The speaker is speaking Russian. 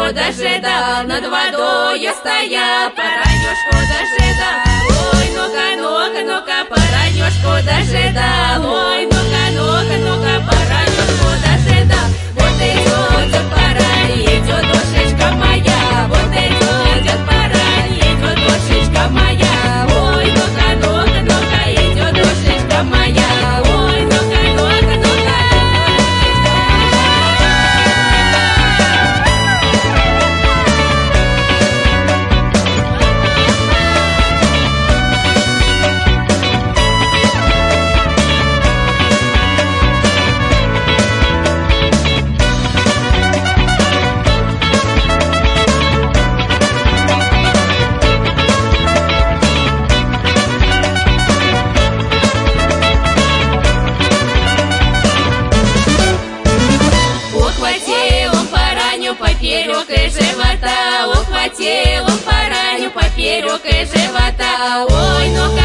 дожидал, над водой я стоял, поранюшку дожидал. Ой, ну-ка, ну-ка, ну-ка, поранюшку дожидал. Ой, ну-ка, ну-ка, ну-ка, поранюшку дожидал. Вот идет пора, идет душечка моя. Вот идет пора, идет душечка моя. Ой, ну-ка, ну-ка, ну-ка, идет душечка моя. Ой, ну-ка, ну-ка, ну-ка. Поперек и живота, ухватил он пораню поперек и живота. Ой, ну-ка,